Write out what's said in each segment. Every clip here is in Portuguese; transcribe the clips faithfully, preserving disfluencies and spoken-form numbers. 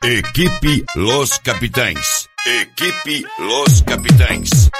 Equipe Los Capitães. Equipe Los Capitães.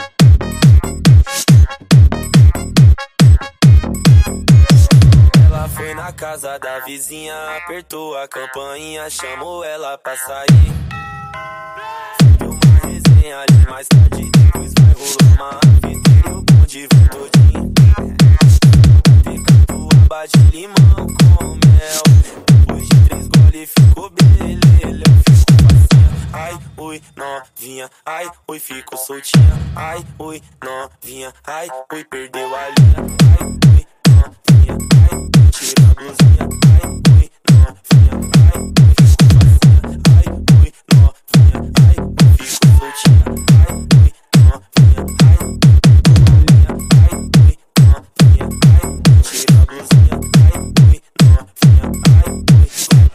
Ela foi na casa da vizinha, apertou a campainha, chamou ela pra sair. Deu uma resenha ali mais tarde, depois vai rolar uma vida e o bonde vem todinho. Picatuaba de limão com mel, depois de três gole ficou belele, ficou facinha. Ai, ui, novinha, ai, ui, ficou soltinha. Ai, ui, novinha, ai, ui, perdeu a linha. Ai, ui, novinha, ai, ui, tira a blusinha. Ai, ui, novinha, ai, ui, ficou facinha. Ai, ui, novinha, ai, ui, ficou soltinha. Ai, ui, novinha, ai, ui, perdeu a linha. Ai, ui, novinha, ai, ui, tira a blusinha. Ai, ui, novinha, ai, ui, vai.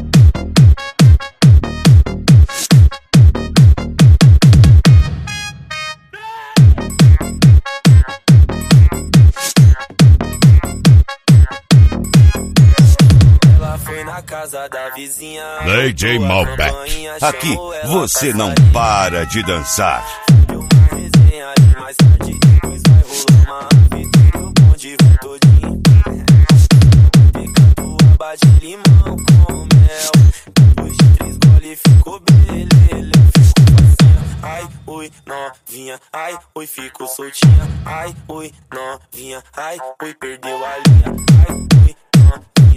Foi na casa da vizinha, D J Malbec. Aqui você não para de dançar. Deu uma resenha ali mais tarde, depois vai rolar uma vida e o bonde vem todinho. Picatuaba de limão com mel, depois de três gole ficou belele, ficou facinha. Ai, ui, novinha, ai, ui, ficou soltinha. Ai, ui, novinha, ai, ui, perdeu a linha. Ai, ui, novinha,